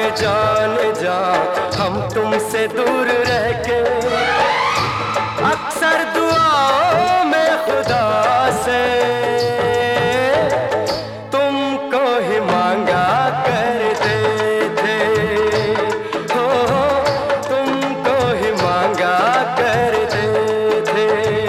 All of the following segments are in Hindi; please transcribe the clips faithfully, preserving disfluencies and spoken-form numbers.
जान जा हम तुमसे दूर रह के, अक्सर दुआओं में खुदा से तुमको ही मांगा करते थे, हो तुमको ही मांगा करते थे।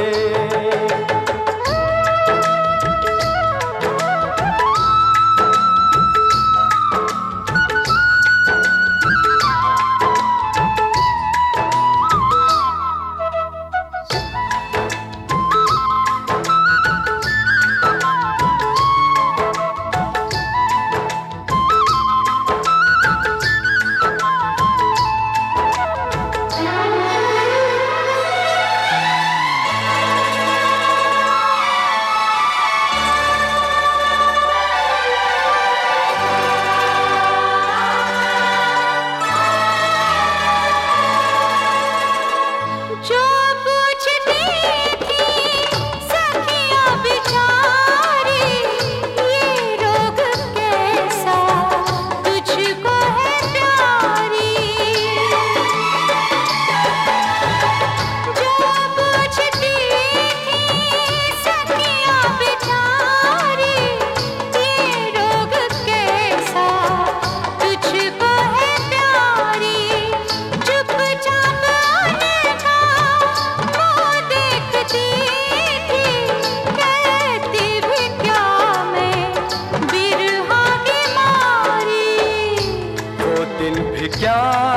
क्या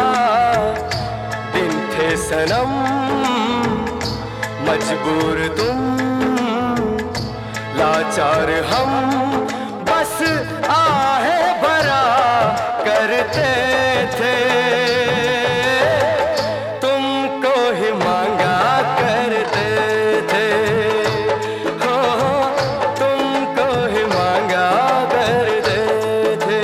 दिन थे सनम, मजबूर तुम लाचार हम, बस आहे भरा करते थे, तुमको ही मांगा करते थे, हो तुमको ही मांगा करते थे।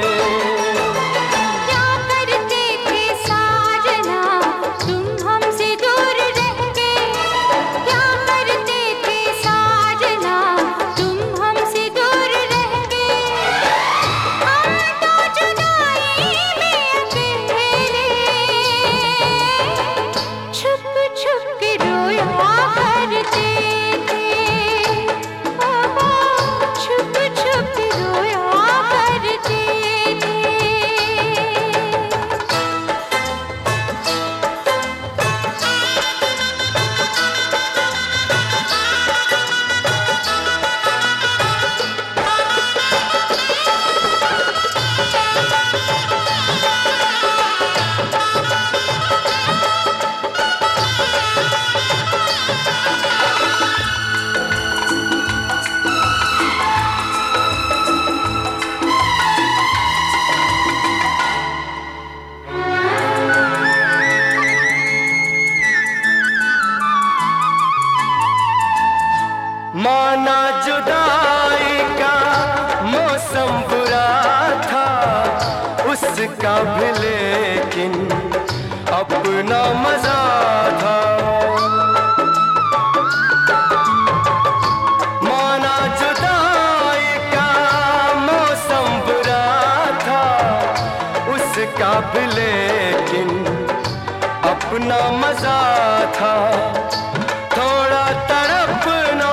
माना जुदाई का मौसम बुरा था उसका भी, लेकिन अपना मजा था। माना जुदाई का मौसम बुरा था उसका भी, लेकिन अपना मजा था। थोड़ा तड़पना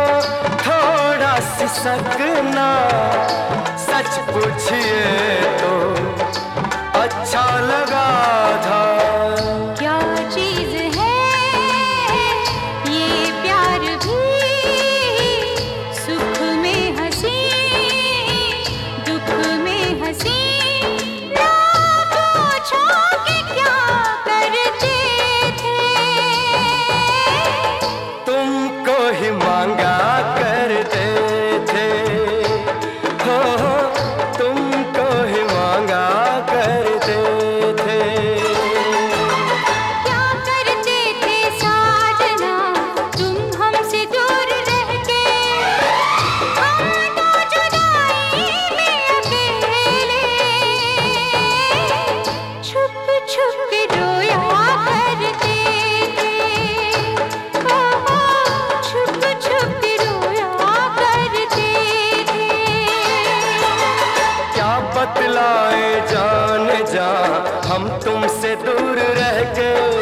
सकना, सच पूछिए तो अच्छा लगा था। क्या चीज है ये प्यार भी, सुख में हंसी दुख में हंसी, ना पूछो कि क्या करते थे, तुमको ही मांगा करते थे, हो तुमको ही मांगा हम तुमसे दूर रह के